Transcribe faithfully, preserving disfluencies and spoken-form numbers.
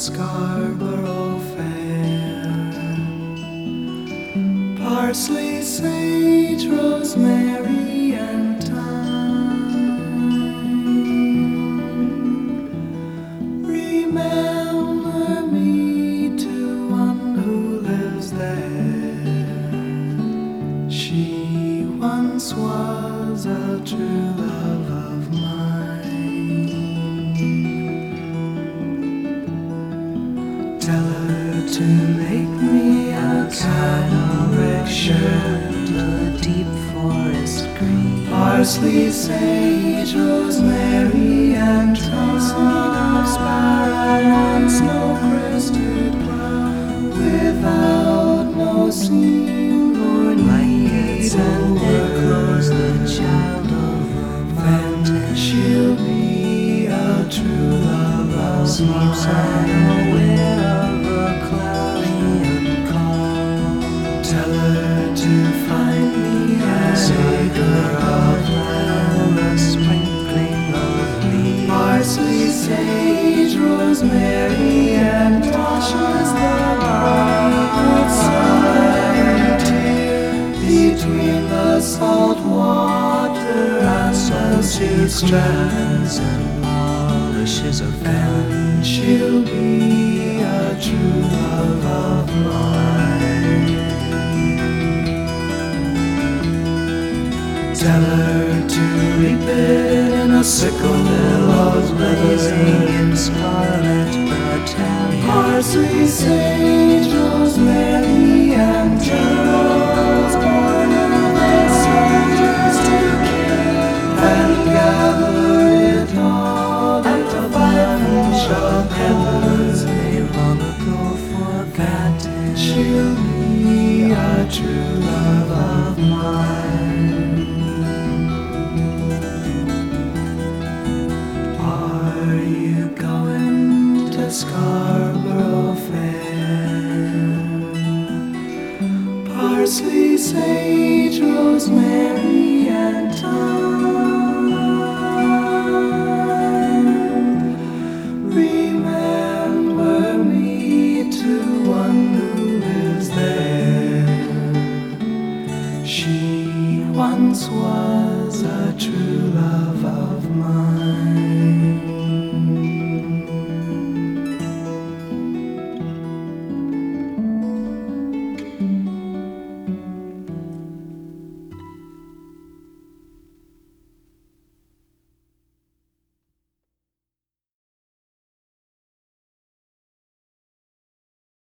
Scarborough Fair. Parsley, sage, rosemary, and thyme. Remember me to one who lives there. She once was a true love of mine. Tell her to make me a canoric shirt, a deep forest green, parsley, sage, rosemary, and thyme, sparrow on snow-crested brow, without no seam nor needs and Nicholas, the child of a then she'll be a true love of sleeps mine. unaware of a cloudy and calm. Tell her to find me a acre of land, a sprinkling of leaves, parsley, sage, rosemary, and Tasha's the bright side between the salt water and the sea strands, and polishes of and she'll be a true love of mine. Tell her to reap it in a sickle, billows blazing in scarlet battalion, parsley, sage, rosemary, and geraniums, born of the soldiers to kill, and gather it all at the financial peddlers they long ago forgotten. She'll be a true love of mine. Are you going to Scarborough Fair? Parsley, sage, rosemary,